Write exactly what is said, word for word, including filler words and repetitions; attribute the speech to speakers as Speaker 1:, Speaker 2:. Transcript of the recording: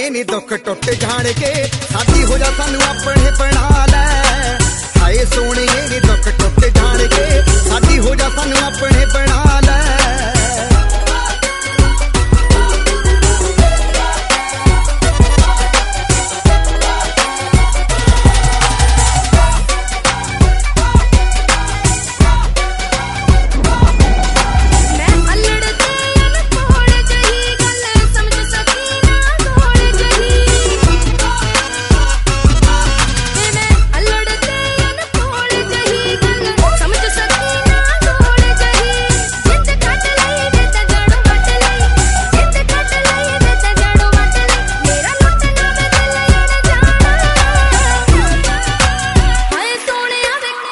Speaker 1: नी दुख टुट जाण के साडी हो जा सानू अपने बना लै। हाय सोने नी दुख टुट जाण के साडी हो जा सानू अपने बना लै।